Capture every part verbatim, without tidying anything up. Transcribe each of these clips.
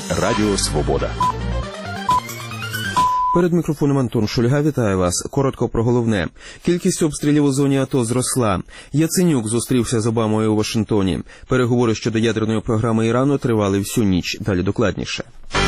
Радіо Свобода. Перед мікрофоном Антон Шульга, вітаю вас. Коротко про головне. Кількість обстрілів у зоні АТО зросла. Яценюк зустрівся з Обамою у Вашингтоні. Переговори щодо ядерної програми Ірану тривали всю ніч. Далі докладніше.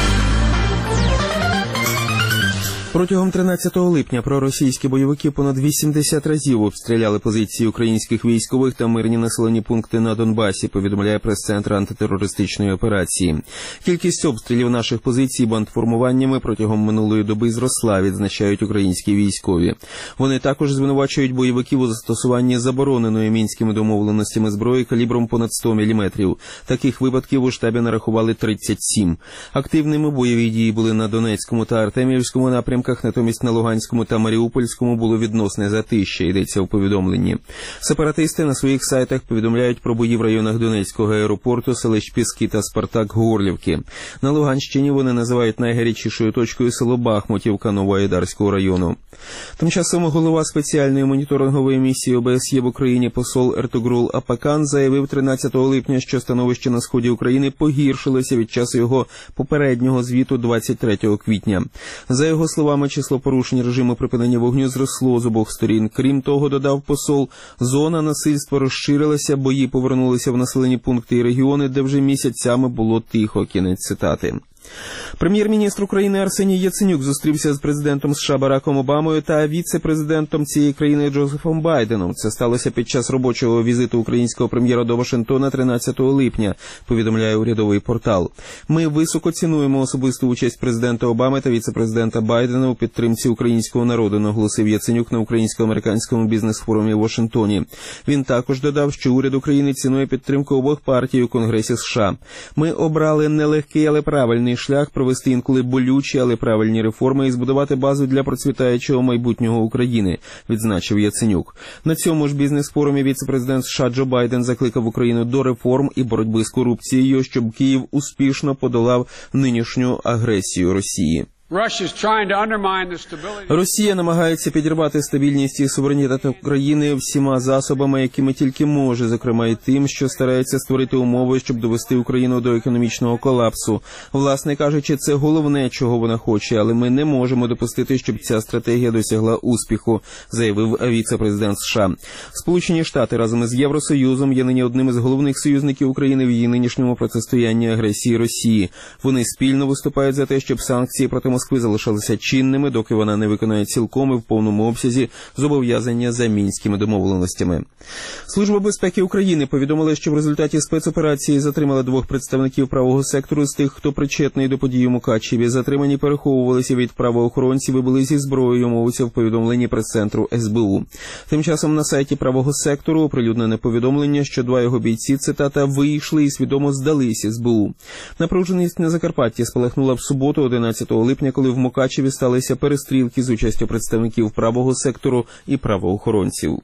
Протягом тринадцятого липня проросійські бойовики понад вісімдесят разів обстріляли позиції українських військових та мирні населені пункти на Донбасі, повідомляє прес-центр антитерористичної операції. Кількість обстрілів наших позицій бандформуваннями протягом минулої доби зросла, відзначають українські військові. Вони також звинувачують бойовиків у застосуванні забороненої мінськими домовленостями зброї калібром понад сто міліметрів. Таких випадків у штабі нарахували тридцять сім. Активними бойові дії були на Донецькому та Артемівському напрямках, натомість на Луганському та Маріупольському було відносне затища, йдеться в повідомленні. Сепаратисти на своїх сайтах повідомляють про бої в районах Донецького аеропорту, селищ Піски та Спартак-Горлівки. На Луганщині вони називають найгарячішою точкою село Бахмутівка Новоайдарського району. Тим часом голова спеціальної моніторингової місії ОБСЄ в Україні посол Ертугрул Апакан заявив тринадцятого липня, що становище на сході України погіршилося від часу його попереднього звіту двадцять третього квітня. За його словами, число порушень режиму припинення вогню зросло з обох сторін. Крім того, додав посол, зона насильства розширилася, бої повернулися в населені пункти і регіони, де вже місяцями було тихо. Кінець цитати. Прем'єр-міністр України Арсеній Яценюк зустрівся з президентом США Бараком Обамою та віце-президентом цієї країни Джозефом Байденом. Це сталося під час робочого візиту українського прем'єра до Вашингтона тринадцятого липня, повідомляє урядовий портал. Ми високо цінуємо особисту участь президента Обами та віце-президента Байдена у підтримці українського народу, наголосив Яценюк на українсько-американському бізнес-форумі в Вашингтоні. Він також додав, що уряд України цінує підтримку обох партій у Конгресі США. Ми обрали нелегкий, але правильний шлях провести інколи болючі, але правильні реформи і збудувати базу для процвітаючого майбутнього України, відзначив Яценюк. На цьому ж бізнес-форумі віце-президент США Джо Байден закликав Україну до реформ і боротьби з корупцією, щоб Київ успішно подолав нинішню агресію Росії. Росія намагається підірвати стабільність і суверенітет України всіма засобами, якими тільки може, зокрема і тим, що старається створити умови, щоб довести Україну до економічного колапсу. Власне кажучи, це головне, чого вона хоче, але ми не можемо допустити, щоб ця стратегія досягла успіху, заявив віце-президент США. Сполучені Штати разом із Євросоюзом є нині одним із головних союзників України в її нинішньому протистоянні агресії Росії. Вони спільно виступають за те, щоб санкції проти Москви залишалися чинними, доки вона не виконає цілком і в повному обсязі зобов'язання за мінськими домовленостями. Служба безпеки України повідомила, що в результаті спецоперації затримали двох представників правого сектору з тих, хто причетний до подій у Мукачеві. Затримані переховувалися від правоохоронців і були зі зброєю, мовиться в повідомленні прес-центру ес бе у. Тим часом на сайті правого сектору оприлюднене повідомлення, що два його бійці, цитата, вийшли і свідомо здались ес бе у. Напруженість на Закарпатті спалахнула в суботу, одинадцятого липня, коли в Мукачеві сталися перестрілки з участю представників правого сектору і правоохоронців.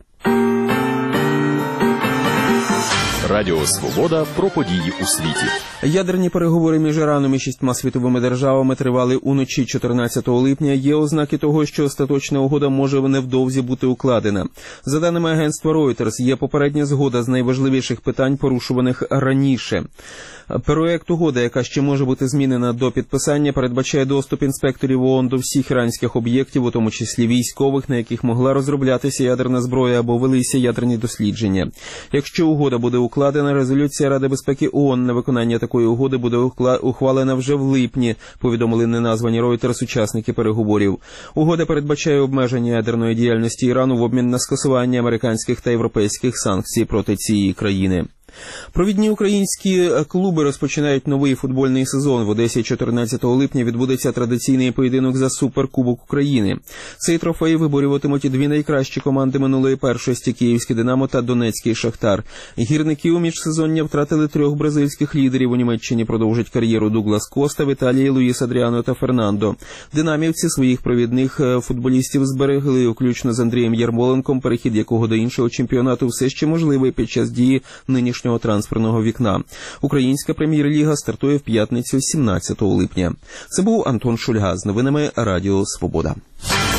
Радіо Свобода про події у світі. Ядерні переговори між Іраном і шістьма світовими державами тривали уночі чотирнадцятого липня. Є ознаки того, що остаточна угода може невдовзі бути укладена. За даними агентства Reuters, є попередня згода з найважливіших питань, порушуваних раніше. Проект угоди, яка ще може бути змінена до підписання, передбачає доступ інспекторів ООН до всіх іранських об'єктів, у тому числі військових, на яких могла розроблятися ядерна зброя або велися ядерні дослідження. Якщо угода буде укладена, резолюція Ради безпеки ООН на виконання такої угоди буде ухвалена вже в липні, повідомили неназвані Reuters учасники переговорів. Угода передбачає обмеження ядерної діяльності Ірану в обмін на скасування американських та європейських санкцій проти цієї країни. Провідні українські клуби розпочинають новий футбольний сезон. В Одесі чотирнадцятого липня відбудеться традиційний поєдинок за Суперкубок України. Цей трофей виборюватимуть дві найкращі команди минулої першості – Київське «Динамо» та Донецький «Шахтар». Гірники у міжсезоння втратили трьох бразильських лідерів. У Німеччині продовжать кар'єру Дуглас Коста, в Італії – Луїс Адріано та Фернандо. Динамівці своїх провідних футболістів зберегли, включно з Андрієм Ярмоленком, перехід якого до іншого чемпіонату все ще можливий під час дії нинішнього трансферного вікна. Українська прем'єр-ліга стартує в п'ятницю сімнадцятого липня. Це був Антон Шульга з новинами Радіо Свобода.